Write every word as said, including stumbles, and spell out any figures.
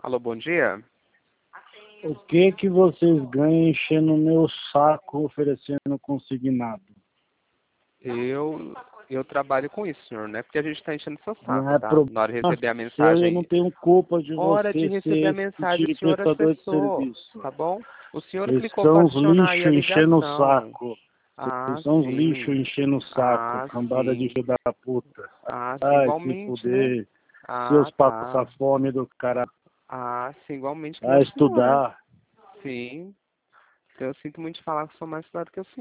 Alô, bom dia. O que que vocês ganham enchendo o meu saco oferecendo consignado? Eu, eu trabalho com isso, senhor, não é porque a gente está enchendo seu Não saco, é tá? problema Na hora de receber a seu, eu mensagem, não tenho culpa de hora de você receber a ser esse mensagem, tipo o de senhor prestador de acessou, serviço. tá bom? O senhor Vocês clicou para são os adicionar aí a lixos enchendo o ligação. saco. Ah, Vocês são os lixos sim. enchendo o saco, Ah, cambada de sim. filho da puta. Ah, sim, Ai, se igualmente, né? fuder, Ah, seus tá. passa-fome do cara. Ah, sim, igualmente que nem Vai o senhor. estudar. Sim. Eu sinto muito de falar que sou mais estudado que o senhor.